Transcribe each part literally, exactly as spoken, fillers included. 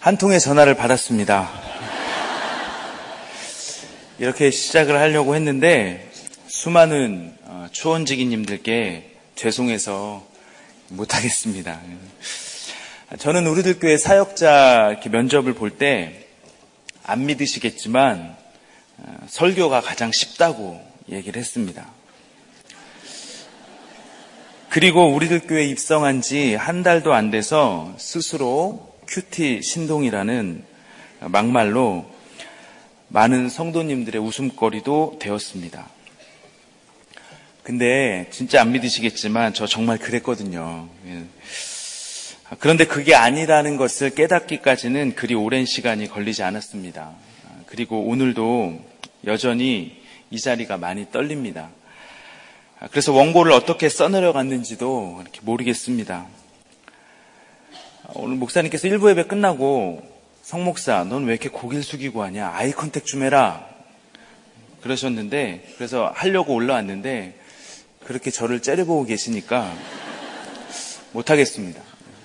한 통의 전화를 받았습니다. 이렇게 시작을 하려고 했는데 수많은 초원지기님들께 죄송해서 못하겠습니다. 저는 우리들 교회 사역자 이렇게 면접을 볼 때 안 믿으시겠지만 설교가 가장 쉽다고 얘기를 했습니다. 그리고 우리들 교회에 입성한 지 한 달도 안 돼서 스스로 큐티 신동이라는 막말로 많은 성도님들의 웃음거리도 되었습니다. 근데 진짜 안 믿으시겠지만 저 정말 그랬거든요. 그런데 그게 아니라는 것을 깨닫기까지는 그리 오랜 시간이 걸리지 않았습니다. 그리고 오늘도 여전히 이 자리가 많이 떨립니다. 그래서 원고를 어떻게 써내려갔는지도 이렇게 모르겠습니다. 오늘 목사님께서 일부 예배 끝나고 성 목사, 넌 왜 이렇게 고개를 숙이고 하냐? 아이 컨택 좀 해라. 그러셨는데, 그래서 하려고 올라왔는데 그렇게 저를 째려보고 계시니까 못하겠습니다.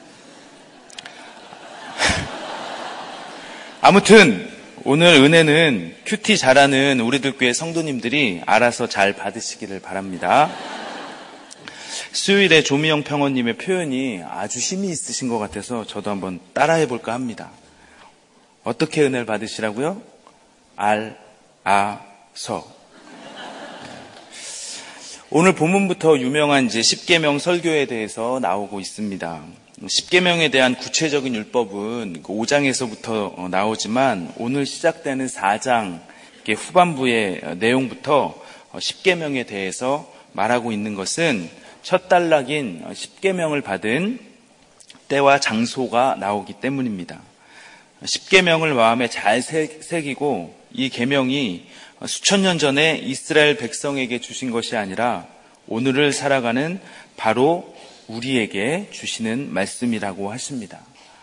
아무튼 오늘 은혜는 큐티 잘하는 우리들 교회 성도님들이 알아서 잘 받으시기를 바랍니다. 수요일에 조미영 평원님의 표현이 아주 힘이 있으신 것 같아서 저도 한번 따라해볼까 합니다. 어떻게 은혜를 받으시라고요? 알, 아, 서. 오늘 본문부터 유명한 이제 십계명 설교에 대해서 나오고 있습니다. 십계명에 대한 구체적인 율법은 오 장에서부터 나오지만 오늘 시작되는 사 장 후반부의 내용부터 십계명에 대해서 말하고 있는 것은 첫 단락인 십계명을 받은 때와 장소가 나오기 때문입니다. 십계명을 마음에 잘 새기고 이 계명이 수천 년 전에 이스라엘 백성에게 주신 것이 아니라 오늘을 살아가는 바로 우리에게 주시는 말씀이라고 하십니다.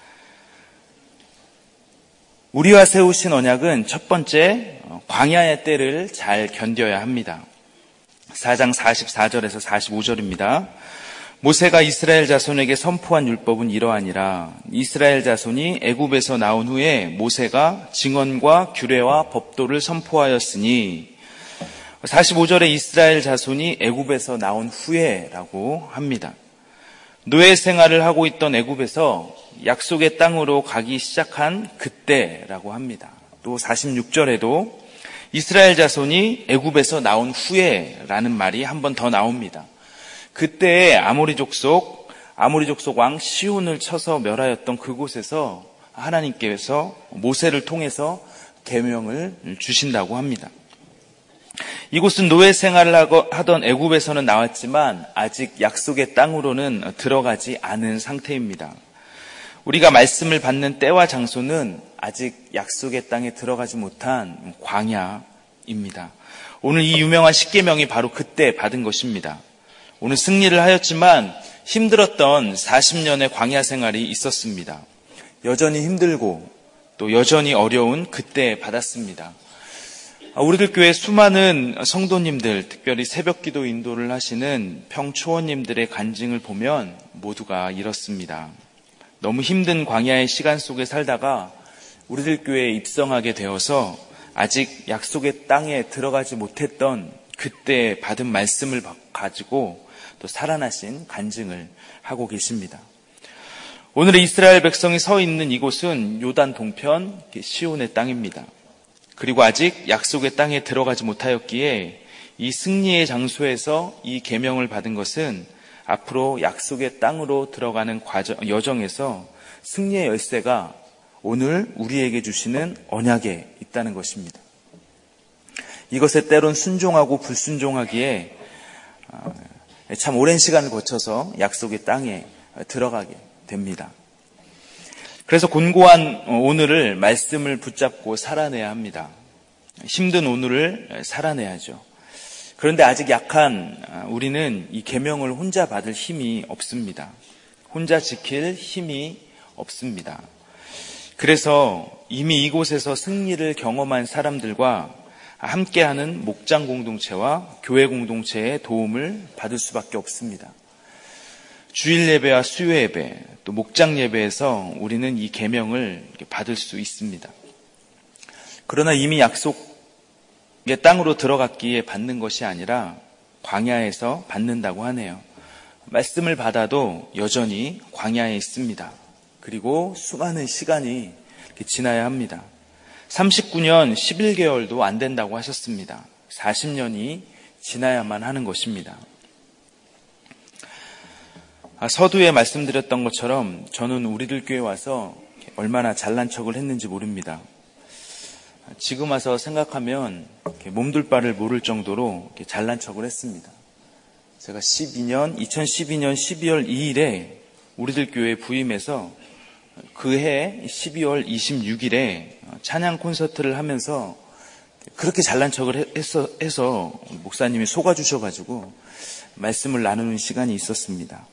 우리와 세우신 언약은 첫 번째 광야의 때를 잘 견뎌야 합니다. 사 장 사십사 절에서 사십오 절입니다. 모세가 이스라엘 자손에게 선포한 율법은 이러하니라. 이스라엘 자손이 애굽에서 나온 후에 모세가 증언과 규례와 법도를 선포하였으니, 사십오 절에 이스라엘 자손이 애굽에서 나온 후에라고 합니다. 노예 생활을 하고 있던 애굽에서 약속의 땅으로 가기 시작한 그때라고 합니다. 또 사십육 절에도 이스라엘 자손이 애굽에서 나온 후에라는 말이 한 번 더 나옵니다. 그때에 아모리 족속, 아모리 족속 왕 시온을 쳐서 멸하였던 그곳에서 하나님께서 모세를 통해서 계명을 주신다고 합니다. 이곳은 노예 생활을 하던 애굽에서는 나왔지만 아직 약속의 땅으로는 들어가지 않은 상태입니다. 우리가 말씀을 받는 때와 장소는 아직 약속의 땅에 들어가지 못한 광야입니다. 오늘 이 유명한 십계명이 바로 그때 받은 것입니다. 오늘 승리를 하였지만 힘들었던 사십 년의 광야 생활이 있었습니다. 여전히 힘들고 또 여전히 어려운 그때 받았습니다. 우리들 교회 수많은 성도님들, 특별히 새벽기도 인도를 하시는 평초원님들의 간증을 보면 모두가 이렇습니다. 너무 힘든 광야의 시간 속에 살다가 우리들 교회에 입성하게 되어서 아직 약속의 땅에 들어가지 못했던 그때 받은 말씀을 가지고 또 살아나신 간증을 하고 계십니다. 오늘의 이스라엘 백성이 서 있는 이곳은 요단 동편 시온의 땅입니다. 그리고 아직 약속의 땅에 들어가지 못하였기에 이 승리의 장소에서 이 계명을 받은 것은 앞으로 약속의 땅으로 들어가는 과정, 여정에서 승리의 열쇠가 오늘 우리에게 주시는 언약에 있다는 것입니다. 이것에 때론 순종하고 불순종하기에 참 오랜 시간을 거쳐서 약속의 땅에 들어가게 됩니다. 그래서 곤고한 오늘을 말씀을 붙잡고 살아내야 합니다. 힘든 오늘을 살아내야죠. 그런데 아직 약한 우리는 이 계명을 혼자 받을 힘이 없습니다. 혼자 지킬 힘이 없습니다. 그래서 이미 이곳에서 승리를 경험한 사람들과 함께하는 목장 공동체와 교회 공동체의 도움을 받을 수밖에 없습니다. 주일 예배와 수요 예배, 또 목장 예배에서 우리는 이 계명을 받을 수 있습니다. 그러나 이미 약속의 땅으로 들어갔기에 받는 것이 아니라 광야에서 받는다고 하네요. 말씀을 받아도 여전히 광야에 있습니다. 그리고 수많은 시간이 지나야 합니다. 삼십구 년 십일 개월도 안 된다고 하셨습니다. 사십 년이 지나야만 하는 것입니다. 서두에 말씀드렸던 것처럼 저는 우리들 교회 와서 얼마나 잘난 척을 했는지 모릅니다. 지금 와서 생각하면 몸둘 바를 모를 정도로 잘난 척을 했습니다. 제가 십이 년, 이천십이 년 십이월 이일에 우리들 교회에 부임해서 그해 십이월 이십육일에 찬양 콘서트를 하면서 그렇게 잘난 척을 해서, 해서 목사님이 속아주셔가지고 말씀을 나누는 시간이 있었습니다.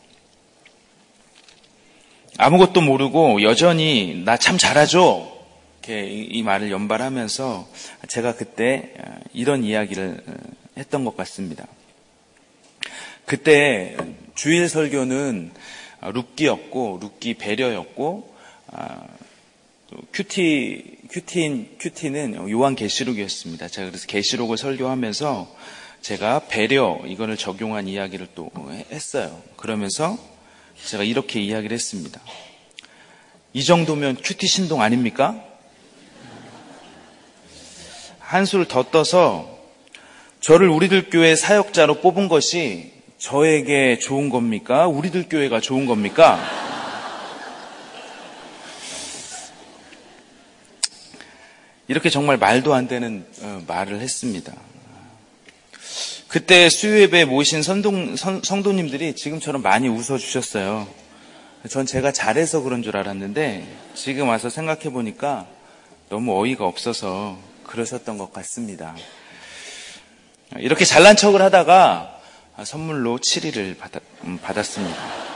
아무것도 모르고 여전히 나 참 잘하죠? 이렇게 이 말을 연발하면서 제가 그때 이런 이야기를 했던 것 같습니다. 그때 주일 설교는 룻기였고, 룻기 배려였고, 큐티, 큐티인, 큐티는 요한계시록이었습니다. 제가 그래서 계시록을 설교하면서 제가 배려, 이거를 적용한 이야기를 또 했어요. 그러면서 제가 이렇게 이야기를 했습니다. 이 정도면 큐티 신동 아닙니까? 한술 더 떠서 저를 우리들 교회 사역자로 뽑은 것이 저에게 좋은 겁니까? 우리들 교회가 좋은 겁니까? 이렇게 정말 말도 안 되는 말을 했습니다. 그때 수요예배에 모이신 선동, 선, 성도님들이 지금처럼 많이 웃어주셨어요. 전 제가 잘해서 그런 줄 알았는데 지금 와서 생각해 보니까 너무 어이가 없어서 그러셨던 것 같습니다. 이렇게 잘난 척을 하다가 선물로 칠일을 받았, 받았습니다.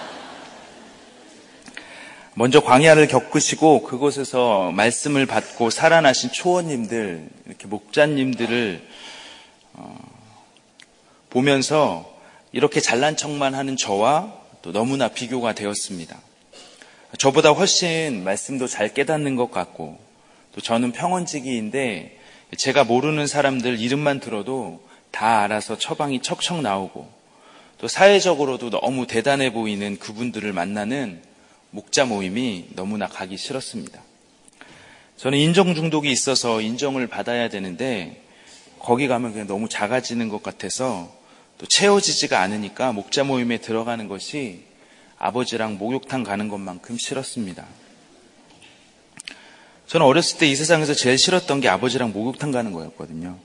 먼저 광야를 겪으시고 그곳에서 말씀을 받고 살아나신 초원님들, 이렇게 목자님들을 어, 보면서 이렇게 잘난 척만 하는 저와 또 너무나 비교가 되었습니다. 저보다 훨씬 말씀도 잘 깨닫는 것 같고 또 저는 평원지기인데 제가 모르는 사람들 이름만 들어도 다 알아서 처방이 척척 나오고 또 사회적으로도 너무 대단해 보이는 그분들을 만나는 목자 모임이 너무나 가기 싫었습니다. 저는 인정 중독이 있어서 인정을 받아야 되는데 거기 가면 그냥 너무 작아지는 것 같아서 또 채워지지가 않으니까 목자 모임에 들어가는 것이 아버지랑 목욕탕 가는 것만큼 싫었습니다. 저는 어렸을 때 이 세상에서 제일 싫었던 게 아버지랑 목욕탕 가는 거였거든요.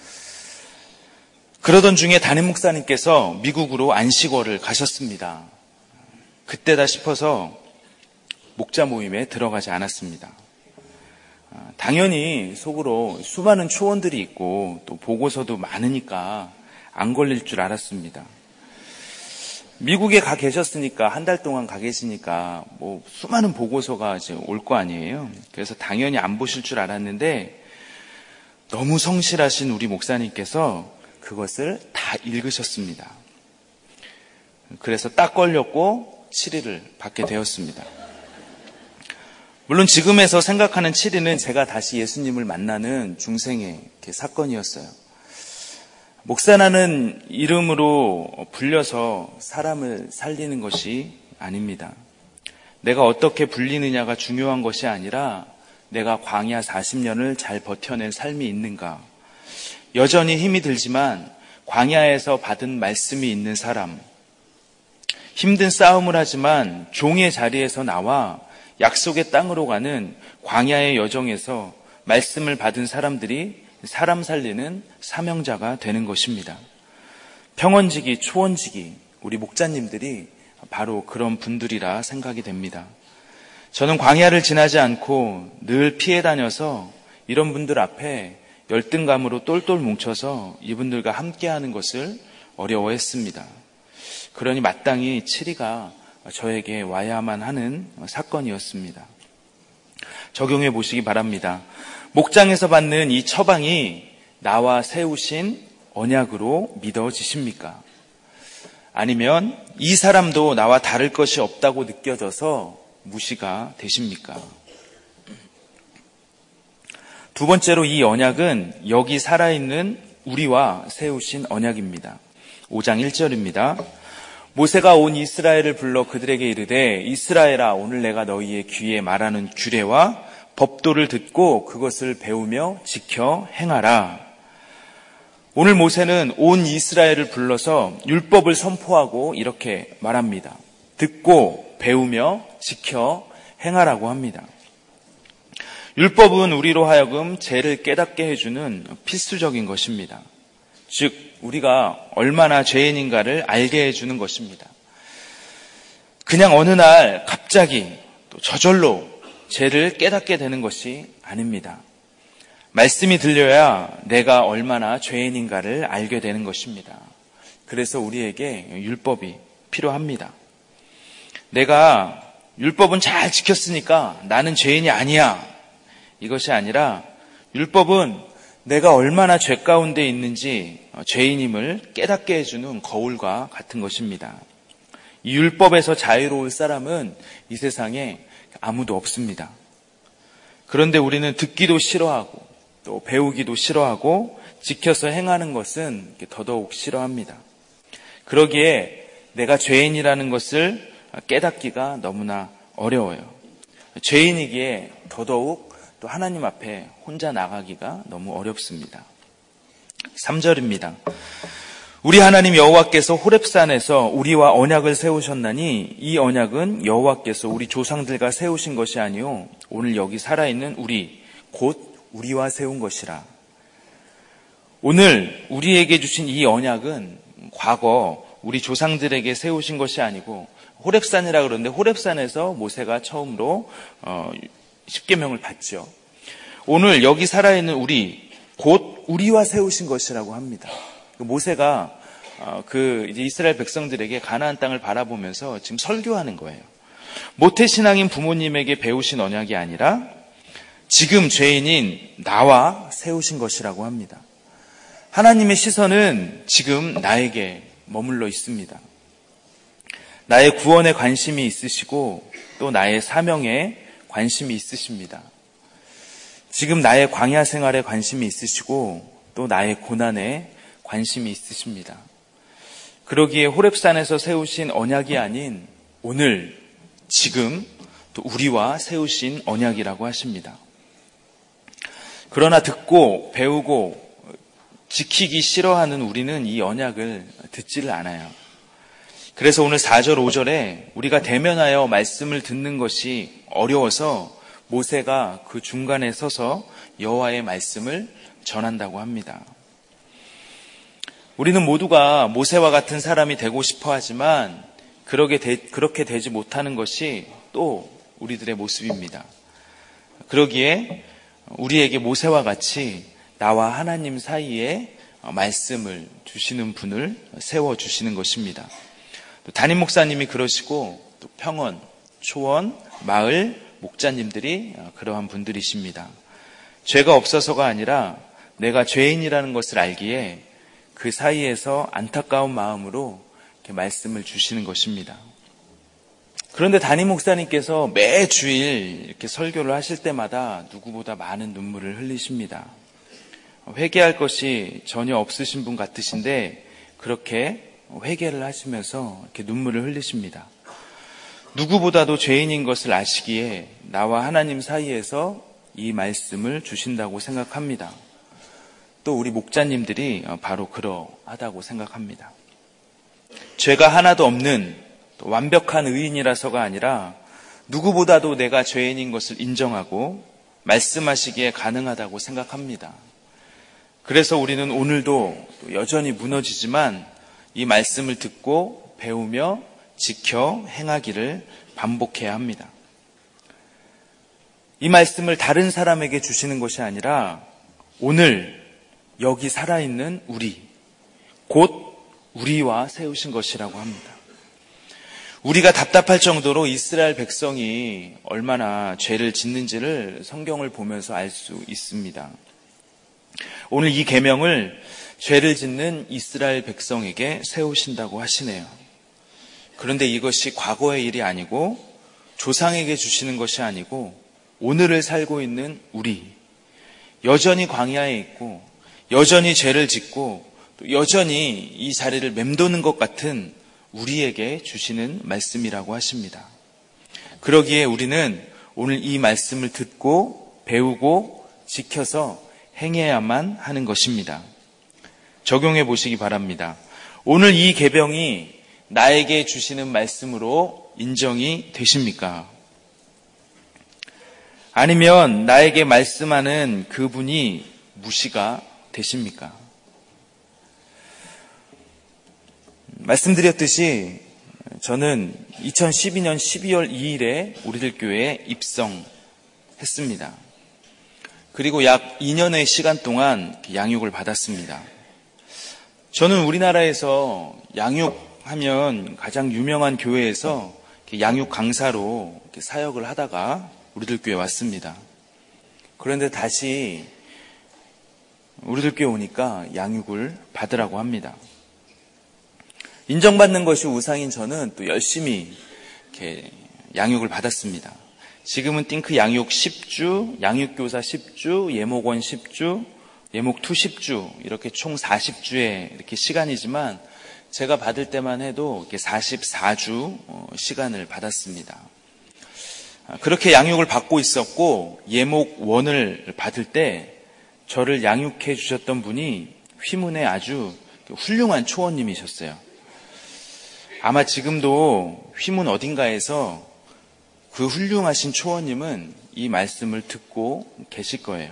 그러던 중에 담임 목사님께서 미국으로 안식월을 가셨습니다. 그때다 싶어서 목자 모임에 들어가지 않았습니다. 당연히 속으로 수많은 초원들이 있고 또 보고서도 많으니까 안 걸릴 줄 알았습니다. 미국에 가 계셨으니까 한 달 동안 가 계시니까 뭐 수많은 보고서가 이제 올 거 아니에요. 그래서 당연히 안 보실 줄 알았는데 너무 성실하신 우리 목사님께서 그것을 다 읽으셨습니다. 그래서 딱 걸렸고 칠일을 받게 되었습니다. 물론 지금에서 생각하는 칠일은 제가 다시 예수님을 만나는 중생의 사건이었어요. 목사라는 이름으로 불려서 사람을 살리는 것이 아닙니다. 내가 어떻게 불리느냐가 중요한 것이 아니라 내가 광야 사십 년을 잘 버텨낸 삶이 있는가. 여전히 힘이 들지만 광야에서 받은 말씀이 있는 사람, 힘든 싸움을 하지만 종의 자리에서 나와 약속의 땅으로 가는 광야의 여정에서 말씀을 받은 사람들이 사람 살리는 사명자가 되는 것입니다. 평원지기, 초원지기, 우리 목자님들이 바로 그런 분들이라 생각이 됩니다. 저는 광야를 지나지 않고 늘 피해 다녀서 이런 분들 앞에 열등감으로 똘똘 뭉쳐서 이분들과 함께하는 것을 어려워했습니다. 그러니 마땅히 칠이가 저에게 와야만 하는 사건이었습니다. 적용해 보시기 바랍니다. 목장에서 받는 이 처방이 나와 세우신 언약으로 믿어지십니까? 아니면 이 사람도 나와 다를 것이 없다고 느껴져서 무시가 되십니까? 두 번째로 이 언약은 여기 살아있는 우리와 세우신 언약입니다. 오 장 일 절입니다. 모세가 온 이스라엘을 불러 그들에게 이르되 이스라엘아 오늘 내가 너희의 귀에 말하는 규례와 법도를 듣고 그것을 배우며 지켜 행하라. 오늘 모세는 온 이스라엘을 불러서 율법을 선포하고 이렇게 말합니다. 듣고 배우며 지켜 행하라고 합니다. 율법은 우리로 하여금 죄를 깨닫게 해주는 필수적인 것입니다. 즉 우리가 얼마나 죄인인가를 알게 해주는 것입니다. 그냥 어느 날 갑자기 또 저절로 죄를 깨닫게 되는 것이 아닙니다. 말씀이 들려야 내가 얼마나 죄인인가를 알게 되는 것입니다. 그래서 우리에게 율법이 필요합니다. 내가 율법은 잘 지켰으니까 나는 죄인이 아니야. 이것이 아니라 율법은 내가 얼마나 죄 가운데 있는지 죄인임을 깨닫게 해주는 거울과 같은 것입니다. 이 율법에서 자유로울 사람은 이 세상에 아무도 없습니다. 그런데 우리는 듣기도 싫어하고 또 배우기도 싫어하고 지켜서 행하는 것은 더더욱 싫어합니다. 그러기에 내가 죄인이라는 것을 깨닫기가 너무나 어려워요. 죄인이기에 더더욱 또 하나님 앞에 혼자 나가기가 너무 어렵습니다. 삼 절입니다. 우리 하나님 여호와께서 호렙산에서 우리와 언약을 세우셨나니 이 언약은 여호와께서 우리 조상들과 세우신 것이 아니요 오늘 여기 살아있는 우리 곧 우리와 세운 것이라. 오늘 우리에게 주신 이 언약은 과거 우리 조상들에게 세우신 것이 아니고 호렙산이라 그러는데 호렙산에서 모세가 처음으로 어, 십계명을 받죠. 오늘 여기 살아있는 우리 곧 우리와 세우신 것이라고 합니다. 모세가 그 이제 이스라엘 백성들에게 가나안 땅을 바라보면서 지금 설교하는 거예요. 모태신앙인 부모님에게 배우신 언약이 아니라 지금 죄인인 나와 세우신 것이라고 합니다. 하나님의 시선은 지금 나에게 머물러 있습니다. 나의 구원에 관심이 있으시고 또 나의 사명에 관심이 있으십니다. 지금 나의 광야 생활에 관심이 있으시고 또 나의 고난에 관심이 있으십니다. 그러기에 호렙산에서 세우신 언약이 아닌 오늘 지금 또 우리와 세우신 언약이라고 하십니다. 그러나 듣고 배우고 지키기 싫어하는 우리는 이 언약을 듣지를 않아요. 그래서 오늘 사 절 오 절에 우리가 대면하여 말씀을 듣는 것이 어려워서 모세가 그 중간에 서서 여호와의 말씀을 전한다고 합니다. 우리는 모두가 모세와 같은 사람이 되고 싶어 하지만 그렇게, 되, 그렇게 되지 못하는 것이 또 우리들의 모습입니다. 그러기에 우리에게 모세와 같이 나와 하나님 사이에 말씀을 주시는 분을 세워주시는 것입니다. 또 담임 목사님이 그러시고 또 평원, 초원, 마을 목자님들이 그러한 분들이십니다. 죄가 없어서가 아니라 내가 죄인이라는 것을 알기에 그 사이에서 안타까운 마음으로 이렇게 말씀을 주시는 것입니다. 그런데 담임 목사님께서 매 주일 이렇게 설교를 하실 때마다 누구보다 많은 눈물을 흘리십니다. 회개할 것이 전혀 없으신 분 같으신데 그렇게 회개를 하시면서 이렇게 눈물을 흘리십니다. 누구보다도 죄인인 것을 아시기에 나와 하나님 사이에서 이 말씀을 주신다고 생각합니다. 또 우리 목자님들이 바로 그러하다고 생각합니다. 죄가 하나도 없는 또 완벽한 의인이라서가 아니라 누구보다도 내가 죄인인 것을 인정하고 말씀하시기에 가능하다고 생각합니다. 그래서 우리는 오늘도 여전히 무너지지만 이 말씀을 듣고 배우며 지켜 행하기를 반복해야 합니다. 이 말씀을 다른 사람에게 주시는 것이 아니라 오늘 여기 살아있는 우리, 곧 우리와 세우신 것이라고 합니다. 우리가 답답할 정도로 이스라엘 백성이 얼마나 죄를 짓는지를 성경을 보면서 알 수 있습니다. 오늘 이 계명을 죄를 짓는 이스라엘 백성에게 세우신다고 하시네요. 그런데 이것이 과거의 일이 아니고 조상에게 주시는 것이 아니고 오늘을 살고 있는 우리, 여전히 광야에 있고 여전히 죄를 짓고 또 여전히 이 자리를 맴도는 것 같은 우리에게 주시는 말씀이라고 하십니다. 그러기에 우리는 오늘 이 말씀을 듣고 배우고 지켜서 행해야만 하는 것입니다. 적용해 보시기 바랍니다. 오늘 이 계병이 나에게 주시는 말씀으로 인정이 되십니까? 아니면 나에게 말씀하는 그분이 무시가 되십니까? 말씀드렸듯이 저는 이천십이 년 십이월 이일에 우리들 교회에 입성했습니다. 그리고 약 이 년의 시간 동안 양육을 받았습니다. 저는 우리나라에서 양육하면 가장 유명한 교회에서 양육 강사로 사역을 하다가 우리들 교회에 왔습니다. 그런데 다시 우리들 교회 오니까 양육을 받으라고 합니다. 인정받는 것이 우상인 저는 또 열심히 이렇게 양육을 받았습니다. 지금은 띵크 양육 십 주, 양육교사 십 주, 예목원 십 주, 예목투 십 주 이렇게 총 사십 주의 이렇게 시간이지만 제가 받을 때만 해도 이렇게 사십사 주 시간을 받았습니다. 그렇게 양육을 받고 있었고 예목원을 받을 때 저를 양육해 주셨던 분이 휘문의 아주 훌륭한 초원님이셨어요. 아마 지금도 휘문 어딘가에서 그 훌륭하신 초원님은 이 말씀을 듣고 계실 거예요.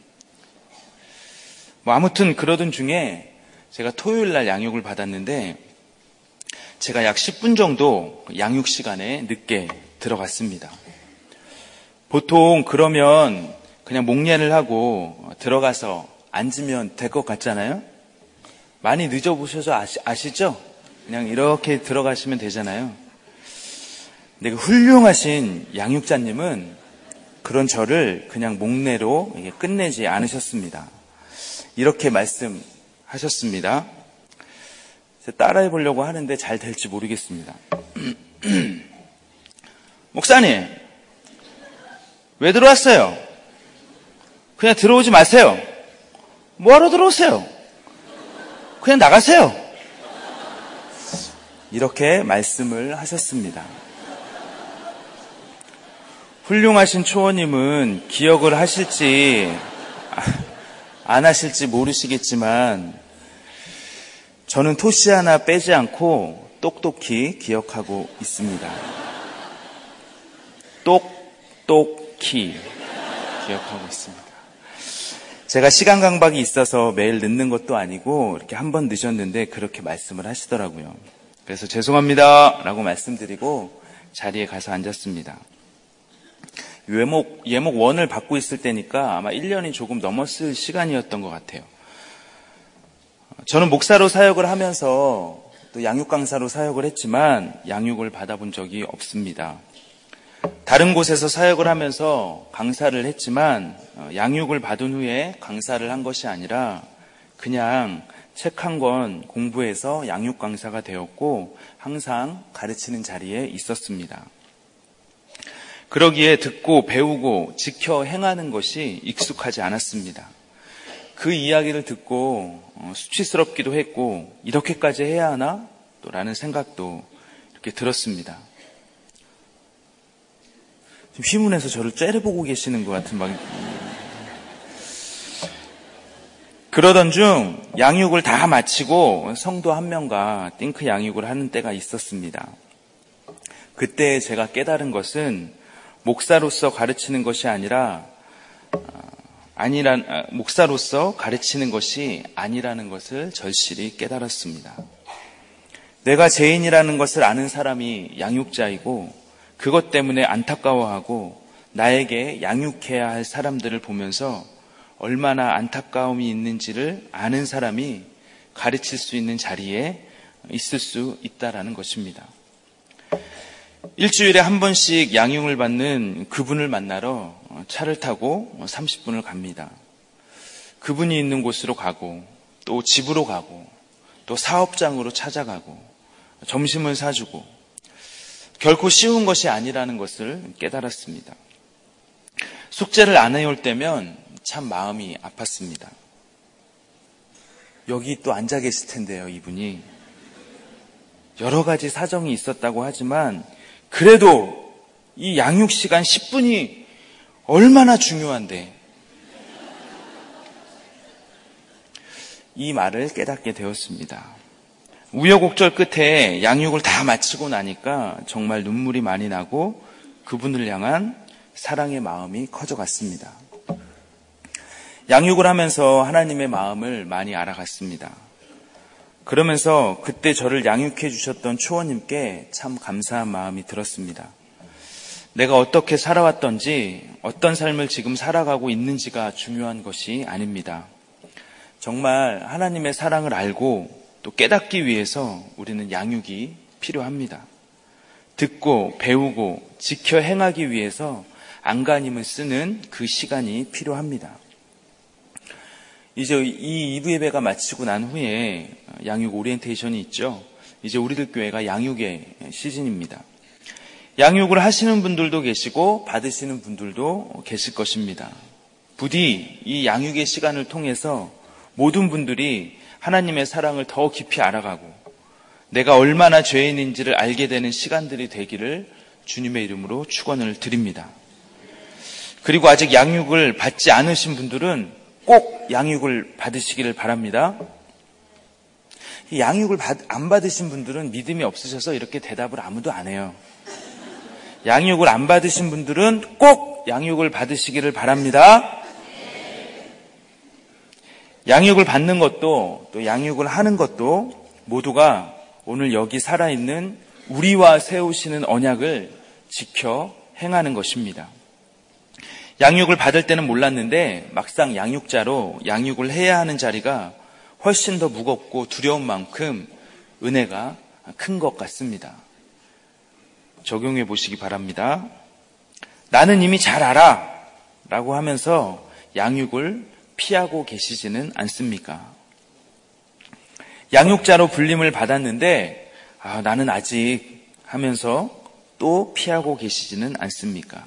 뭐 아무튼 그러던 중에 제가 토요일 날 양육을 받았는데 제가 약 십 분 정도 양육 시간에 늦게 들어갔습니다. 보통 그러면 그냥 목례를 하고 들어가서 앉으면 될 것 같잖아요. 많이 늦어보셔서 아시, 아시죠? 그냥 이렇게 들어가시면 되잖아요. 근데 그 훌륭하신 양육자님은 그런 저를 그냥 목례로 끝내지 않으셨습니다. 이렇게 말씀하셨습니다. 따라해 보려고 하는데 잘 될지 모르겠습니다. 목사님, 왜 들어왔어요? 그냥 들어오지 마세요. 뭐하러 들어오세요? 그냥 나가세요. 이렇게 말씀을 하셨습니다. 훌륭하신 초원님은 기억을 하실지 안 하실지 모르시겠지만 저는 토시 하나 빼지 않고 똑똑히 기억하고 있습니다. 똑똑히 기억하고 있습니다. 제가 시간 강박이 있어서 매일 늦는 것도 아니고 이렇게 한 번 늦었는데 그렇게 말씀을 하시더라고요. 그래서 죄송합니다 라고 말씀드리고 자리에 가서 앉았습니다. 예목, 예목 원을 받고 있을 때니까 아마 일 년이 조금 넘었을 시간이었던 것 같아요. 저는 목사로 사역을 하면서 또 양육 강사로 사역을 했지만 양육을 받아본 적이 없습니다. 다른 곳에서 사역을 하면서 강사를 했지만 양육을 받은 후에 강사를 한 것이 아니라 그냥 책 한 권 공부해서 양육 강사가 되었고 항상 가르치는 자리에 있었습니다. 그러기에 듣고 배우고 지켜 행하는 것이 익숙하지 않았습니다. 그 이야기를 듣고 수치스럽기도 했고 이렇게까지 해야 하나? 또 라는 생각도 이렇게 들었습니다. 지금 휘문에서 저를 째려보고 계시는 것 같은 막 그러던 중 양육을 다 마치고 성도 한 명과 띵크 양육을 하는 때가 있었습니다. 그때 제가 깨달은 것은 목사로서 가르치는 것이 아니라 아니란 목사로서 가르치는 것이 아니라는 것을 절실히 깨달았습니다. 내가 죄인이라는 것을 아는 사람이 양육자이고 그것 때문에 안타까워하고 나에게 양육해야 할 사람들을 보면서 얼마나 안타까움이 있는지를 아는 사람이 가르칠 수 있는 자리에 있을 수 있다라는 것입니다. 일주일에 한 번씩 양육을 받는 그분을 만나러 차를 타고 삼십 분을 갑니다. 그분이 있는 곳으로 가고 또 집으로 가고 또 사업장으로 찾아가고 점심을 사주고 결코 쉬운 것이 아니라는 것을 깨달았습니다. 숙제를 안 해올 때면 참 마음이 아팠습니다. 여기 또 앉아 계실 텐데요, 이분이. 여러 가지 사정이 있었다고 하지만 그래도 이 양육 시간 십 분이 얼마나 중요한데 이 말을 깨닫게 되었습니다. 우여곡절 끝에 양육을 다 마치고 나니까 정말 눈물이 많이 나고 그분을 향한 사랑의 마음이 커져갔습니다. 양육을 하면서 하나님의 마음을 많이 알아갔습니다. 그러면서 그때 저를 양육해 주셨던 초원님께 참 감사한 마음이 들었습니다. 내가 어떻게 살아왔던지 어떤 삶을 지금 살아가고 있는지가 중요한 것이 아닙니다. 정말 하나님의 사랑을 알고 또 깨닫기 위해서 우리는 양육이 필요합니다. 듣고 배우고 지켜 행하기 위해서 안간힘을 쓰는 그 시간이 필요합니다. 이제 이 이 부 예배가 마치고 난 후에 양육 오리엔테이션이 있죠. 이제 우리들 교회가 양육의 시즌입니다. 양육을 하시는 분들도 계시고 받으시는 분들도 계실 것입니다. 부디 이 양육의 시간을 통해서 모든 분들이 하나님의 사랑을 더 깊이 알아가고 내가 얼마나 죄인인지를 알게 되는 시간들이 되기를 주님의 이름으로 축원을 드립니다. 그리고 아직 양육을 받지 않으신 분들은 꼭 양육을 받으시기를 바랍니다. 양육을 받, 안 받으신 분들은 믿음이 없으셔서 이렇게 대답을 아무도 안 해요. 양육을 안 받으신 분들은 꼭 양육을 받으시기를 바랍니다. 양육을 받는 것도 또 양육을 하는 것도 모두가 오늘 여기 살아있는 우리와 세우시는 언약을 지켜 행하는 것입니다. 양육을 받을 때는 몰랐는데 막상 양육자로 양육을 해야 하는 자리가 훨씬 더 무겁고 두려운 만큼 은혜가 큰 것 같습니다. 적용해 보시기 바랍니다. 나는 이미 잘 알아 라고 하면서 양육을 피하고 계시지는 않습니까? 양육자로 불림을 받았는데 아, 나는 아직 하면서 또 피하고 계시지는 않습니까?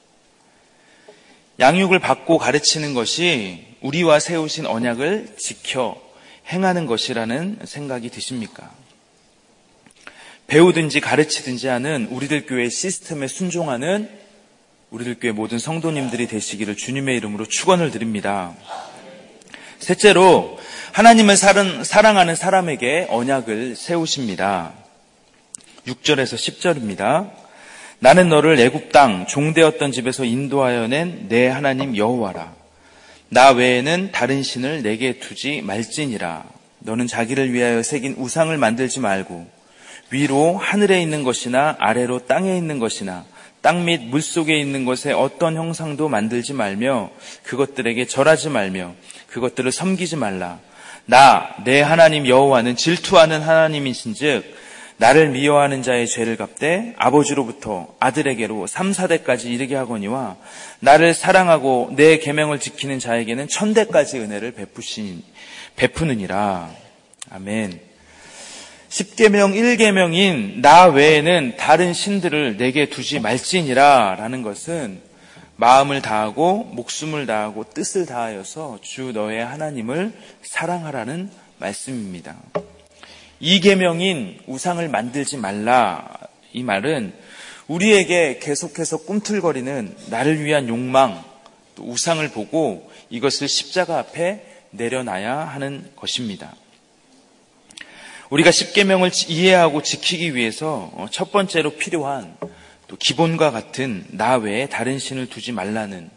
양육을 받고 가르치는 것이 우리와 세우신 언약을 지켜 행하는 것이라는 생각이 드십니까? 배우든지 가르치든지 하는 우리들 교회 시스템에 순종하는 우리들 교회 모든 성도님들이 되시기를 주님의 이름으로 축원을 드립니다. 셋째로 하나님을 사랑하는 사람에게 언약을 세우십니다. 육 절에서 십 절입니다. 나는 너를 애굽 땅 종되었던 집에서 인도하여 낸 내 하나님 여호와라. 나 외에는 다른 신을 내게 두지 말지니라. 너는 자기를 위하여 새긴 우상을 만들지 말고 위로 하늘에 있는 것이나 아래로 땅에 있는 것이나 땅 및 물속에 있는 것에 어떤 형상도 만들지 말며 그것들에게 절하지 말며 그것들을 섬기지 말라. 나 내 하나님 여호와는 질투하는 하나님이신즉 나를 미워하는 자의 죄를 갚되 아버지로부터 아들에게로 삼, 사대까지 이르게 하거니와 나를 사랑하고 내 계명을 지키는 자에게는 천대까지 은혜를 베푸신, 베푸느니라. 아멘. 십계명 일 계명인 나 외에는 다른 신들을 내게 두지 말지니라 라는 것은 마음을 다하고 목숨을 다하고 뜻을 다하여서 주 너의 하나님을 사랑하라는 말씀입니다. 이 계명인 우상을 만들지 말라. 이 말은 우리에게 계속해서 꿈틀거리는 나를 위한 욕망, 또 우상을 보고 이것을 십자가 앞에 내려놔야 하는 것입니다. 우리가 십계명을 이해하고 지키기 위해서 첫 번째로 필요한 또 기본과 같은 나 외에 다른 신을 두지 말라는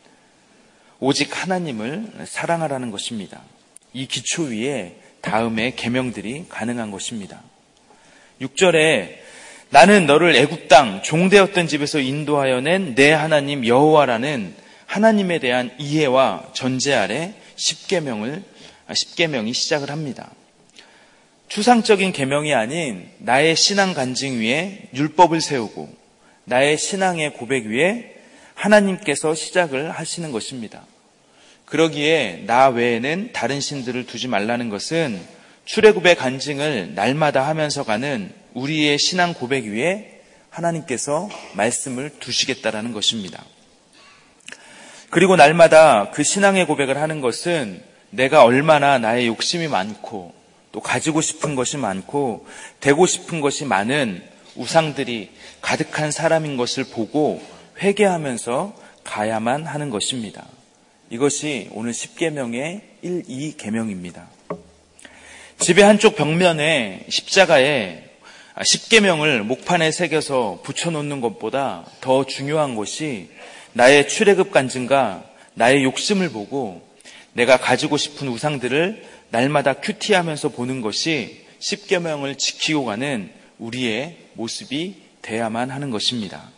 오직 하나님을 사랑하라는 것입니다. 이 기초 위에 다음에 계명들이 가능한 것입니다. 육 절에 나는 너를 애굽 땅 종되었던 집에서 인도하여 낸 내 하나님 여호와라는 하나님에 대한 이해와 전제 아래 십계명을 십계명이 시작을 합니다. 추상적인 계명이 아닌 나의 신앙 간증 위에 율법을 세우고 나의 신앙의 고백 위에 하나님께서 시작을 하시는 것입니다. 그러기에 나 외에는 다른 신들을 두지 말라는 것은 출애굽의 간증을 날마다 하면서 가는 우리의 신앙 고백 위에 하나님께서 말씀을 두시겠다라는 것입니다. 그리고 날마다 그 신앙의 고백을 하는 것은 내가 얼마나 나의 욕심이 많고 또 가지고 싶은 것이 많고 되고 싶은 것이 많은 우상들이 가득한 사람인 것을 보고 회개하면서 가야만 하는 것입니다. 이것이 오늘 십계명의 일, 이 계명입니다. 집의 한쪽 벽면에 십자가에 십계명을 목판에 새겨서 붙여놓는 것보다 더 중요한 것이 나의 출애굽 간증과 나의 욕심을 보고 내가 가지고 싶은 우상들을 날마다 큐티하면서 보는 것이 십계명을 지키고 가는 우리의 모습이 돼야만 하는 것입니다.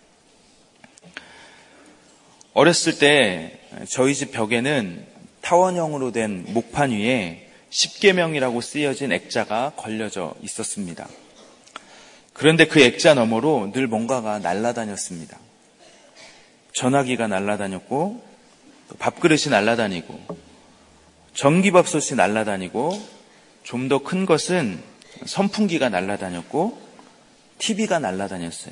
어렸을 때 저희 집 벽에는 타원형으로 된 목판 위에 십계명이라고 쓰여진 액자가 걸려져 있었습니다. 그런데 그 액자 너머로 늘 뭔가가 날아다녔습니다. 전화기가 날아다녔고 밥그릇이 날아다니고 전기밥솥이 날아다니고 좀 더 큰 것은 선풍기가 날아다녔고 티비가 날아다녔어요.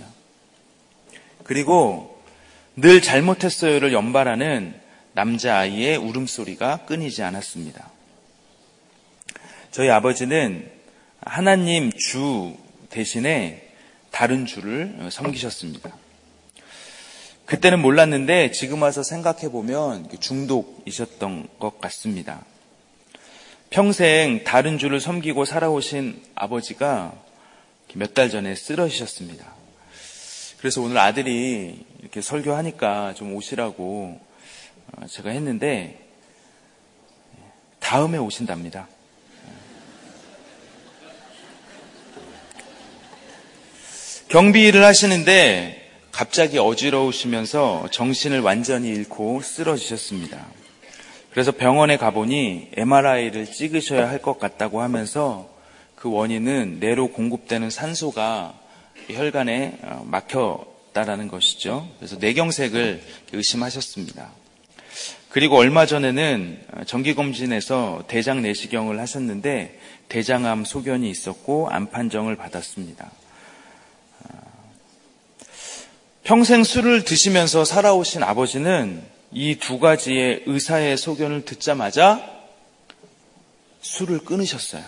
그리고 늘 잘못했어요를 연발하는 남자아이의 울음소리가 끊이지 않았습니다. 저희 아버지는 하나님 주 대신에 다른 주를 섬기셨습니다. 그때는 몰랐는데 지금 와서 생각해보면 중독이셨던 것 같습니다. 평생 다른 주를 섬기고 살아오신 아버지가 몇 달 전에 쓰러지셨습니다. 그래서 오늘 아들이 이렇게 설교하니까 좀 오시라고 제가 했는데 다음에 오신답니다. 경비 일을 하시는데 갑자기 어지러우시면서 정신을 완전히 잃고 쓰러지셨습니다. 그래서 병원에 가보니 엠알아이를 찍으셔야 할 것 같다고 하면서 그 원인은 뇌로 공급되는 산소가 혈관에 막혔다라는 것이죠. 그래서 뇌경색을 의심하셨습니다. 그리고 얼마 전에는 정기검진에서 대장 내시경을 하셨는데 대장암 소견이 있었고 암 판정을 받았습니다. 평생 술을 드시면서 살아오신 아버지는 이 두 가지의 의사의 소견을 듣자마자 술을 끊으셨어요.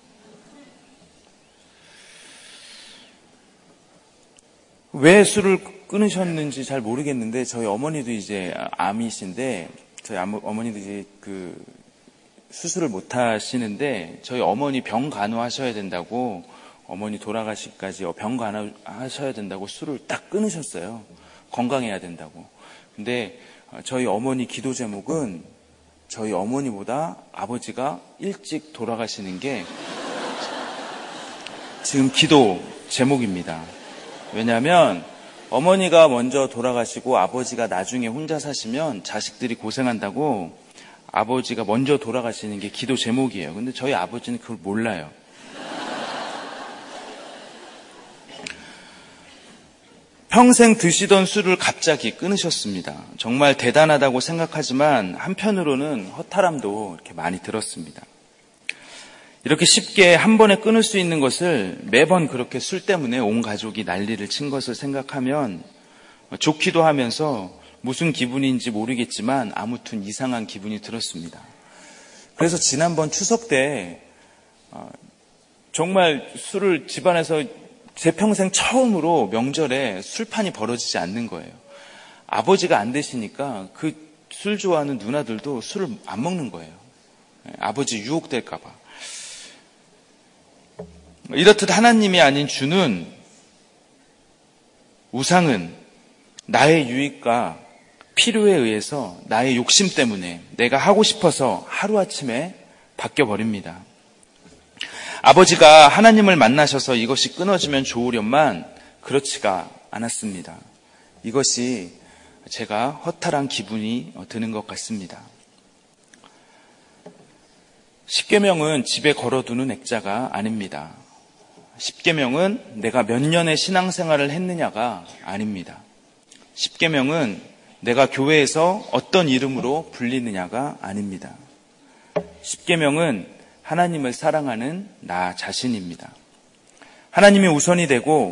왜 술을 끊으셨는지 잘 모르겠는데 저희 어머니도 이제 암이신데 저희 어머니도 이제 그 수술을 못 하시는데 저희 어머니 병 간호하셔야 된다고 어머니 돌아가시기까지 병 간호하셔야 된다고 술을 딱 끊으셨어요. 건강해야 된다고. 근데 저희 어머니 기도 제목은 저희 어머니보다 아버지가 일찍 돌아가시는 게 지금 기도 제목입니다. 왜냐하면 어머니가 먼저 돌아가시고 아버지가 나중에 혼자 사시면 자식들이 고생한다고 아버지가 먼저 돌아가시는 게 기도 제목이에요. 근데 저희 아버지는 그걸 몰라요. 평생 드시던 술을 갑자기 끊으셨습니다. 정말 대단하다고 생각하지만 한편으로는 허탈함도 이렇게 많이 들었습니다. 이렇게 쉽게 한 번에 끊을 수 있는 것을 매번 그렇게 술 때문에 온 가족이 난리를 친 것을 생각하면 좋기도 하면서 무슨 기분인지 모르겠지만 아무튼 이상한 기분이 들었습니다. 그래서 지난번 추석 때 정말 술을 집안에서 제 평생 처음으로 명절에 술판이 벌어지지 않는 거예요. 아버지가 안 드시니까 그 술 좋아하는 누나들도 술을 안 먹는 거예요. 아버지 유혹될까 봐. 이렇듯 하나님이 아닌 주는 우상은 나의 유익과 필요에 의해서 나의 욕심 때문에 내가 하고 싶어서 하루아침에 바뀌어버립니다. 아버지가 하나님을 만나셔서 이것이 끊어지면 좋으련만 그렇지가 않았습니다. 이것이 제가 허탈한 기분이 드는 것 같습니다. 십계명은 집에 걸어두는 액자가 아닙니다. 십계명은 내가 몇 년의 신앙생활을 했느냐가 아닙니다. 십계명은 내가 교회에서 어떤 이름으로 불리느냐가 아닙니다. 십계명은 하나님을 사랑하는 나 자신입니다. 하나님이 우선이 되고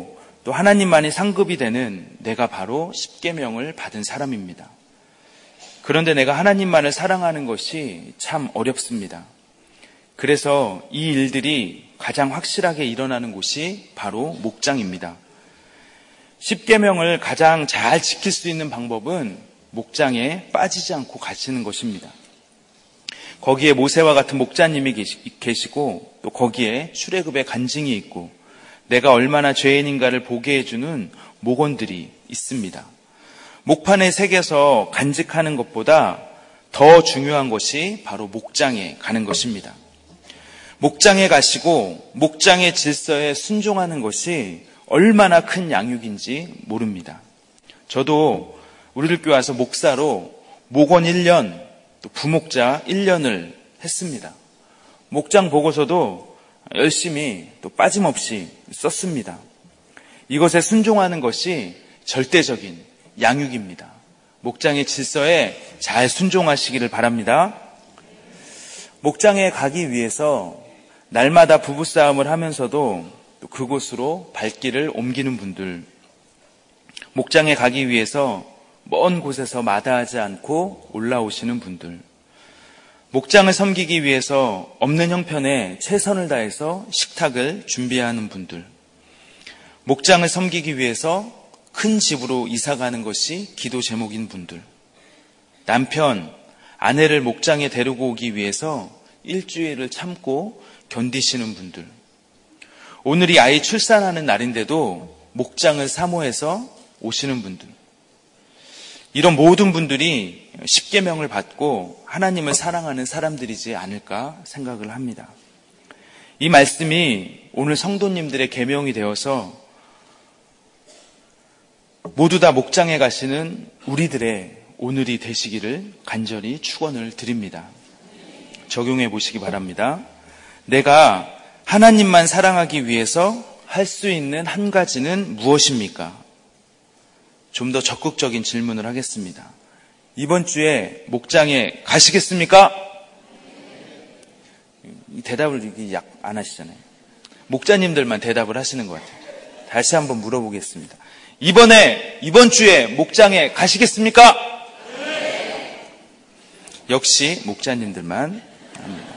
또 하나님만이 상급이 되는 내가 바로 십계명을 받은 사람입니다. 그런데 내가 하나님만을 사랑하는 것이 참 어렵습니다. 그래서 이 일들이 가장 확실하게 일어나는 곳이 바로 목장입니다. 십계명을 가장 잘 지킬 수 있는 방법은 목장에 빠지지 않고 가시는 것입니다. 거기에 모세와 같은 목자님이 계시고 또 거기에 출애굽의 간증이 있고 내가 얼마나 죄인인가를 보게 해주는 목원들이 있습니다. 목판에 새겨서 간직하는 것보다 더 중요한 것이 바로 목장에 가는 것입니다. 목장에 가시고 목장의 질서에 순종하는 것이 얼마나 큰 양육인지 모릅니다. 저도 우리들 교회 와서 목사로 목원 일 년, 또 부목자 일 년을 했습니다. 목장 보고서도 열심히 또 빠짐없이 썼습니다. 이것에 순종하는 것이 절대적인 양육입니다. 목장의 질서에 잘 순종하시기를 바랍니다. 목장에 가기 위해서 날마다 부부싸움을 하면서도 또 그곳으로 발길을 옮기는 분들, 목장에 가기 위해서 먼 곳에서 마다하지 않고 올라오시는 분들, 목장을 섬기기 위해서 없는 형편에 최선을 다해서 식탁을 준비하는 분들, 목장을 섬기기 위해서 큰 집으로 이사가는 것이 기도 제목인 분들, 남편, 아내를 목장에 데리고 오기 위해서 일주일을 참고 견디시는 분들, 오늘이 아이 출산하는 날인데도 목장을 사모해서 오시는 분들, 이런 모든 분들이 십계명을 받고 하나님을 사랑하는 사람들이지 않을까 생각을 합니다. 이 말씀이 오늘 성도님들의 계명이 되어서 모두 다 목장에 가시는 우리들의 오늘이 되시기를 간절히 축원을 드립니다. 적용해 보시기 바랍니다. 내가 하나님만 사랑하기 위해서 할 수 있는 한 가지는 무엇입니까? 좀 더 적극적인 질문을 하겠습니다. 이번 주에 목장에 가시겠습니까? 대답을 약 안 하시잖아요. 목자님들만 대답을 하시는 것 같아요. 다시 한번 물어보겠습니다. 이번에, 이번 주에 목장에 가시겠습니까? 네. 역시 목자님들만 합니다.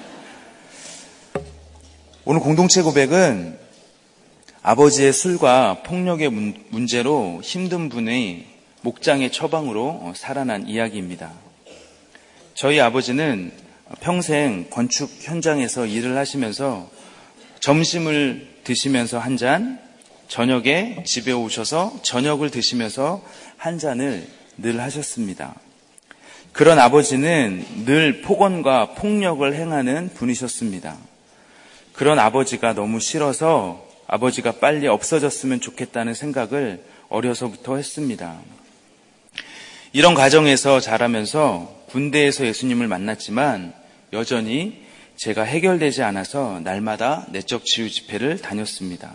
오늘 공동체 고백은 아버지의 술과 폭력의 문제로 힘든 분의 목장의 처방으로 살아난 이야기입니다. 저희 아버지는 평생 건축 현장에서 일을 하시면서 점심을 드시면서 한 잔, 저녁에 집에 오셔서 저녁을 드시면서 한 잔을 늘 하셨습니다. 그런 아버지는 늘 폭언과 폭력을 행하는 분이셨습니다. 그런 아버지가 너무 싫어서 아버지가 빨리 없어졌으면 좋겠다는 생각을 어려서부터 했습니다. 이런 가정에서 자라면서 군대에서 예수님을 만났지만 여전히 제가 해결되지 않아서 날마다 내적 치유 집회를 다녔습니다.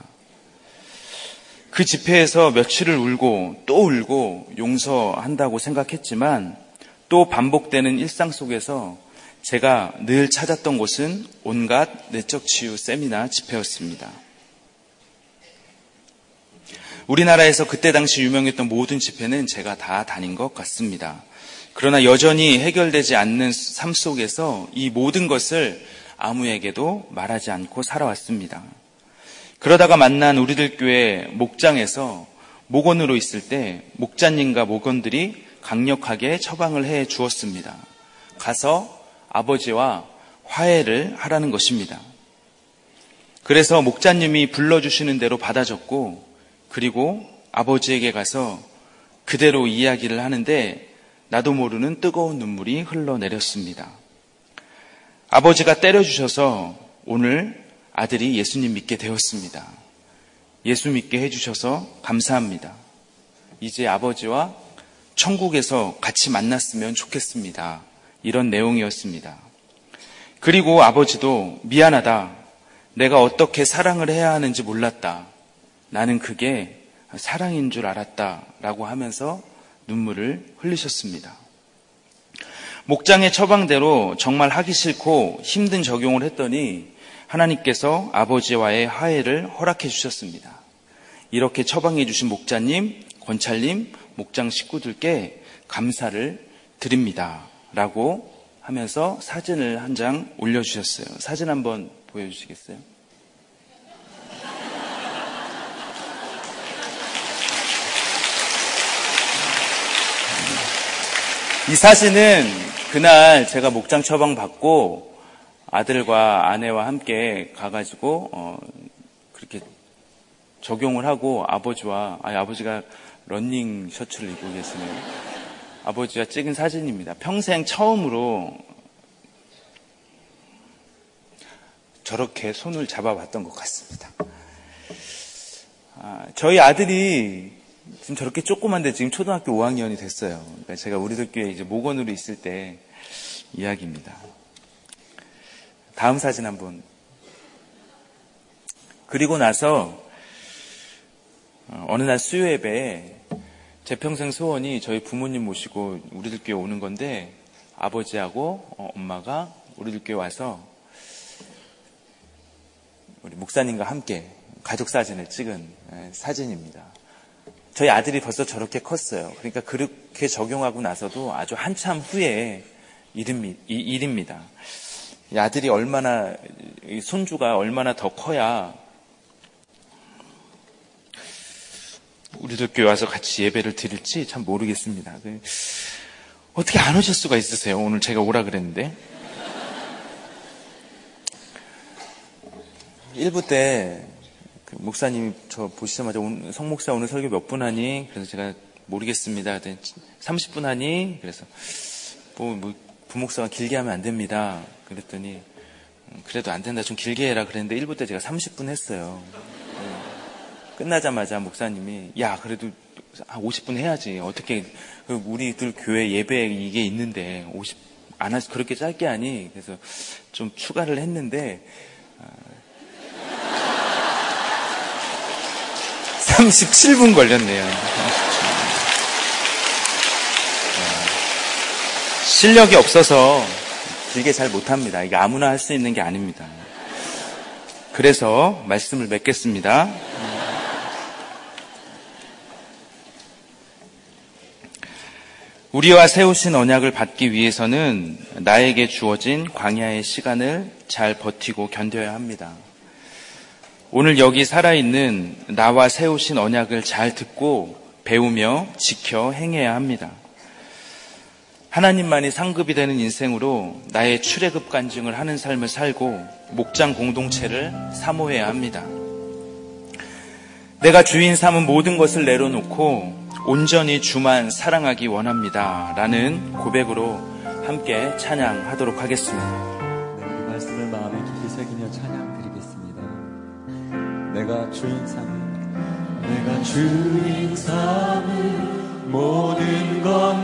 그 집회에서 며칠을 울고 또 울고 용서한다고 생각했지만 또 반복되는 일상 속에서 제가 늘 찾았던 곳은 온갖 내적 치유 세미나 집회였습니다. 우리나라에서 그때 당시 유명했던 모든 집회는 제가 다 다닌 것 같습니다. 그러나 여전히 해결되지 않는 삶 속에서 이 모든 것을 아무에게도 말하지 않고 살아왔습니다. 그러다가 만난 우리들 교회 목장에서 목원으로 있을 때 목자님과 목원들이 강력하게 처방을 해 주었습니다. 가서 아버지와 화해를 하라는 것입니다. 그래서 목자님이 불러주시는 대로 받아줬고 그리고 아버지에게 가서 그대로 이야기를 하는데 나도 모르는 뜨거운 눈물이 흘러내렸습니다. 아버지가 때려주셔서 오늘 아들이 예수님 믿게 되었습니다. 예수 믿게 해주셔서 감사합니다. 이제 아버지와 천국에서 같이 만났으면 좋겠습니다. 이런 내용이었습니다. 그리고 아버지도 미안하다. 내가 어떻게 사랑을 해야 하는지 몰랐다. 나는 그게 사랑인 줄 알았다. 라고 하면서 눈물을 흘리셨습니다. 목장의 처방대로 정말 하기 싫고 힘든 적용을 했더니 하나님께서 아버지와의 화해를 허락해 주셨습니다. 이렇게 처방해 주신 목자님, 권찰님, 목장 식구들께 감사를 드립니다. 라고 하면서 사진을 한 장 올려주셨어요. 사진 한번 보여주시겠어요? 이 사진은 그날 제가 목장 처방 받고 아들과 아내와 함께 가가지고 어, 그렇게 적용을 하고 아버지와 아니 아버지가 러닝 셔츠를 입고 계시네요. 아버지가 찍은 사진입니다. 평생 처음으로 저렇게 손을 잡아봤던 것 같습니다. 아, 저희 아들이 지금 저렇게 조그만데 지금 초등학교 오 학년이 됐어요. 그러니까 제가 우리들 교회 이제 목원으로 있을 때 이야기입니다. 다음 사진 한번. 그리고 나서 어느 날 수요 예배에 제 평생 소원이 저희 부모님 모시고 우리들 교회 오는 건데 아버지하고 엄마가 우리들 교회 와서 우리 목사님과 함께 가족 사진을 찍은 사진입니다. 저희 아들이 벌써 저렇게 컸어요. 그러니까 그렇게 적용하고 나서도 아주 한참 후에 일입니다. 이 아들이 얼마나, 이 손주가 얼마나 더 커야 우리들 교회 와서 같이 예배를 드릴지 참 모르겠습니다. 어떻게 안 오실 수가 있으세요? 오늘 제가 오라 그랬는데. 일 부 때 그 목사님이 저 보시자마자 성 목사 오늘 설교 몇 분 하니? 그래서 제가 모르겠습니다. 삼십 분 하니? 그래서 뭐, 뭐 부목사가 길게 하면 안 됩니다. 그랬더니 그래도 안 된다. 좀 길게 해라 그랬는데 일 부 때 제가 삼십 분 했어요. 끝나자마자 목사님이 야 그래도 한 오십 분 해야지. 어떻게 우리들 교회 예배 이게 있는데 오십 안 하지 그렇게 짧게 하니? 그래서 좀 추가를 했는데 삼십칠 분 걸렸네요. 실력이 없어서 길게 잘 못합니다. 이게 아무나 할 수 있는 게 아닙니다. 그래서 말씀을 맺겠습니다. 우리와 세우신 언약을 받기 위해서는 나에게 주어진 광야의 시간을 잘 버티고 견뎌야 합니다. 오늘 여기 살아있는 나와 세우신 언약을 잘 듣고 배우며 지켜 행해야 합니다. 하나님만이 상급이 되는 인생으로 나의 출애굽 간증을 하는 삶을 살고 목장 공동체를 사모해야 합니다. 내가 주인 삼은 모든 것을 내려놓고 온전히 주만 사랑하기 원합니다. 라는 고백으로 함께 찬양하도록 하겠습니다. 네, 이 말씀을 마음에 깊이 새기며 찬양 드리겠습니다. 내가 주인 삼은 내가 주인 삼은 모든 것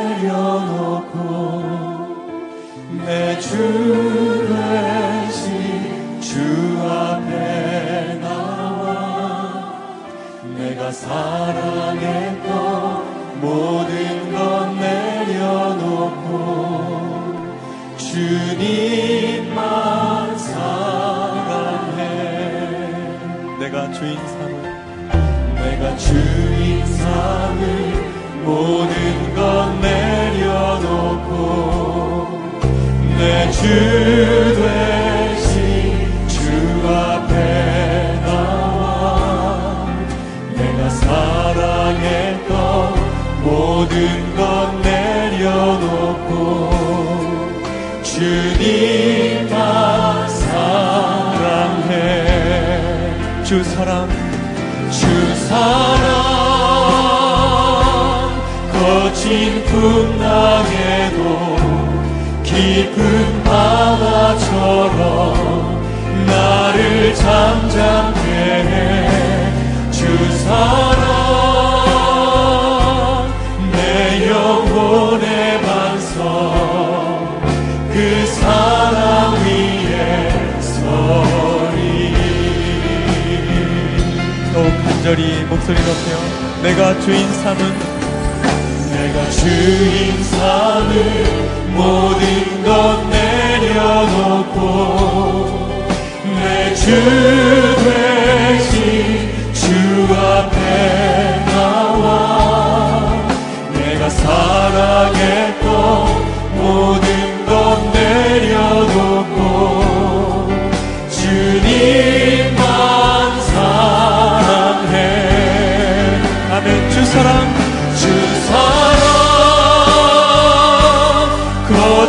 내려놓고 내 주 되신 주 앞에 나와 내가 사랑했던 모든 것 내려놓고 주님만 사랑해. 내가 주인 삼은 내가 주인 삼은 모든 것 내려놓고 내 주 되신 주 앞에 나와 내가 사랑했던 모든 것 내려놓고 주님만 사랑해. 주 사랑 주 사랑 거친 풍랑에도 깊은 바다처럼 나를 잠잠케 해. 주 사랑 내 영혼의 반석 그 사랑 위에 서리. 더욱 간절히 목소리 높여 내가 주인 삼은 내가 주인 삼은 모든 것 내려놓고 내 주 되신 주 앞에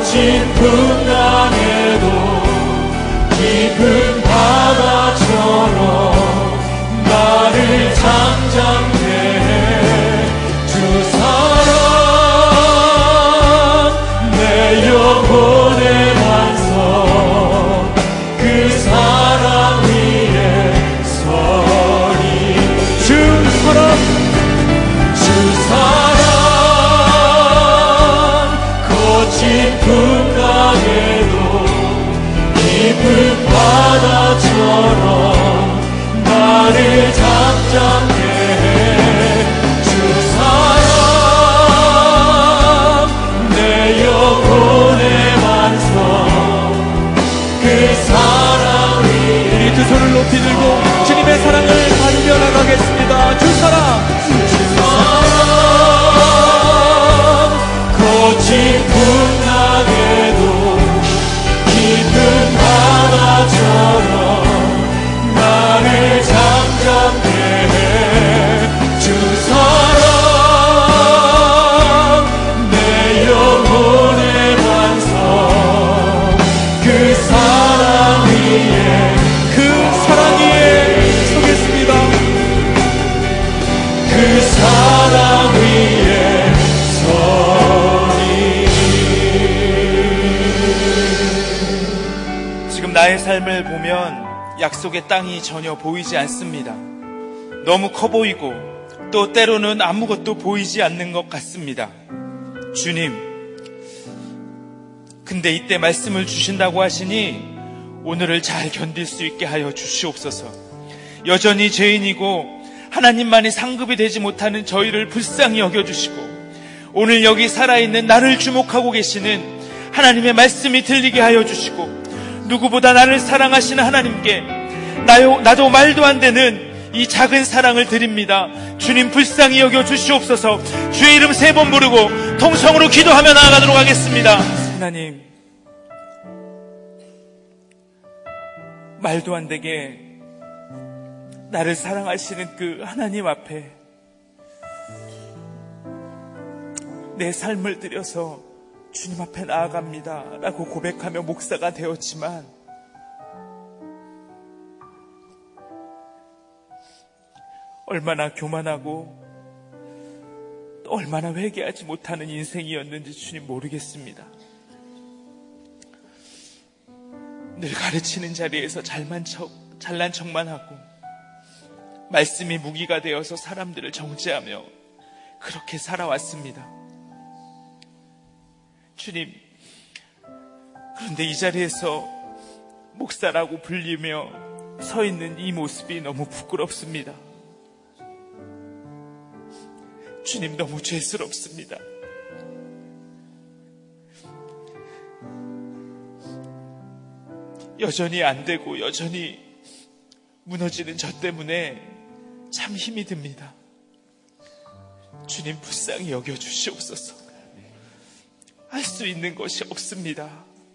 거친 풍랑에도 깊은 바다처럼 나를 잠잠케 해 주 사랑 내 영혼의 반석 그 사랑 위에 서리 주 사랑 주 사랑 거친 풍랑에도 깊은 바다처럼 나를 잠잠케 해 주 사랑 내 영혼의 반석 그 사랑 위에 우리 두 손을 높이 들고 주님의 사랑을 받으며 나가겠습니다. 주 사랑 주 사랑 거친 풍랑에도 깊은 바다처럼 나를 잠잠케 해 주 사랑 내 영혼의 반석 그 사랑 위에 그 사랑 위에 서겠습니다. 그 사랑 위에 서리. 지금 나의 삶을 보면 약속의 땅이 전혀 보이지 않습니다. 너무 커 보이고 또 때로는 아무것도 보이지 않는 것 같습니다. 주님, 근데 이때 말씀을 주신다고 하시니 오늘을 잘 견딜 수 있게 하여 주시옵소서. 여전히 죄인이고 하나님만이 상급이 되지 못하는 저희를 불쌍히 여겨주시고 오늘 여기 살아있는 나를 주목하고 계시는 하나님의 말씀이 들리게 하여 주시고 누구보다 나를 사랑하시는 하나님께 나요, 나도 말도 안 되는 이 작은 사랑을 드립니다. 주님 불쌍히 여겨 주시옵소서. 주의 이름 세 번 부르고 통성으로 기도하며 나아가도록 하겠습니다. 하나님, 말도 안 되게 나를 사랑하시는 그 하나님 앞에 내 삶을 들여서 주님 앞에 나아갑니다 라고 고백하며 목사가 되었지만 얼마나 교만하고 또 얼마나 회개하지 못하는 인생이었는지 주님 모르겠습니다. 늘 가르치는 자리에서 잘만 척, 잘난 척만 하고 말씀이 무기가 되어서 사람들을 정죄하며 그렇게 살아왔습니다. 주님, 그런데 이 자리에서 목사라고 불리며 서 있는 이 모습이 너무 부끄럽습니다. 주님, 너무 죄스럽습니다. 여전히 안 되고 여전히 무너지는 저 때문에 참 힘이 듭니다. 주님 불쌍히 여겨주시옵소서. 할 수 있는 것이 없습니다.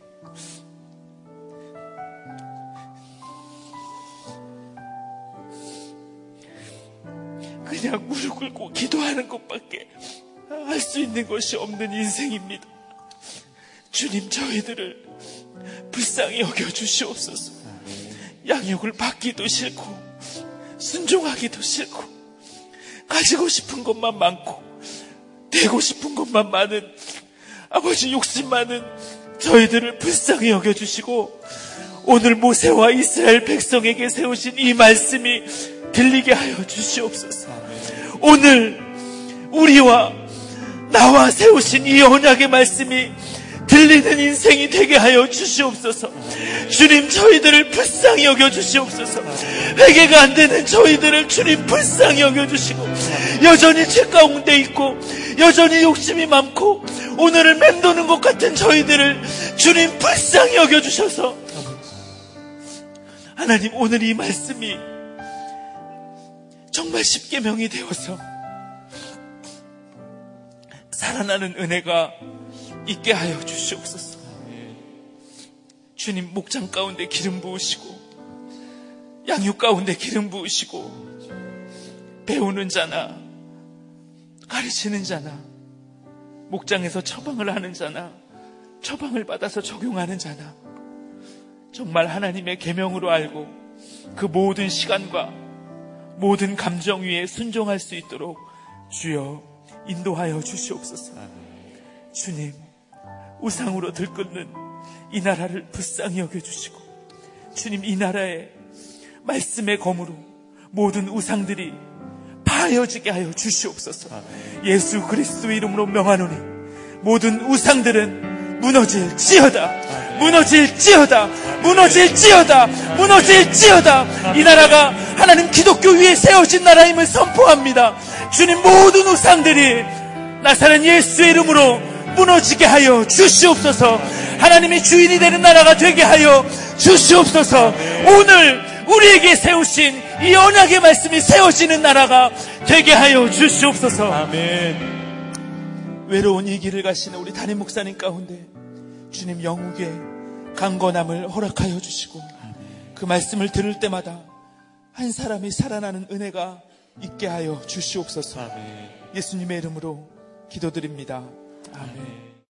그냥 무릎 꿇고 기도하는 것밖에 할 수 있는 것이 없는 인생입니다. 주님, 저희들을 불쌍히 여겨주시옵소서. 양육을 받기도 싫고 순종하기도 싫고 가지고 싶은 것만 많고 되고 싶은 것만 많은 아버지 욕심 많은 저희들을 불쌍히 여겨주시고 오늘 모세와 이스라엘 백성에게 세우신 이 말씀이 들리게 하여 주시옵소서. 오늘 우리와 나와 세우신 이 언약의 말씀이 들리는 인생이 되게 하여 주시옵소서. 주님, 저희들을 불쌍히 여겨주시옵소서. 회개가 안 되는 저희들을 주님 불쌍히 여겨주시고 여전히 죄 가운데 있고 여전히 욕심이 많고 오늘을 맴도는 것 같은 저희들을 주님 불쌍히 여겨주셔서 하나님, 오늘 이 말씀이 정말 십계명이 되어서 살아나는 은혜가 있게 하여 주시옵소서. 주님, 목장 가운데 기름 부으시고 양육 가운데 기름 부으시고 배우는 자나 가르치는 자나 목장에서 처방을 하는 자나 처방을 받아서 적용하는 자나 정말 하나님의 계명으로 알고 그 모든 시간과 모든 감정 위에 순종할 수 있도록 주여 인도하여 주시옵소서. 주님, 우상으로 들끓는 이 나라를 불쌍히 여겨주시고, 주님, 이 나라에 말씀의 검으로 모든 우상들이 파여지게 하여 주시옵소서. 예수 그리스도의 이름으로 명하노니 모든 우상들은 무너질지어다, 무너질지어다, 무너질지어다, 무너질지어다. 이 나라가 하나님 기독교 위에 세워진 나라임을 선포합니다. 주님, 모든 우상들이 나사렛 예수의 이름으로 무너지게 하여 주시옵소서. 하나님이 주인이 되는 나라가 되게 하여 주시옵소서. 오늘 우리에게 세우신 이 언약의 말씀이 세워지는 나라가 되게 하여 주시옵소서. 아멘. 외로운 이 길을 가시는 우리 담임 목사님 가운데 주님 영국의 강건함을 허락하여 주시고, 그 말씀을 들을 때마다 한 사람이 살아나는 은혜가 있게 하여 주시옵소서. 아멘. 예수님의 이름으로 기도드립니다. 아멘.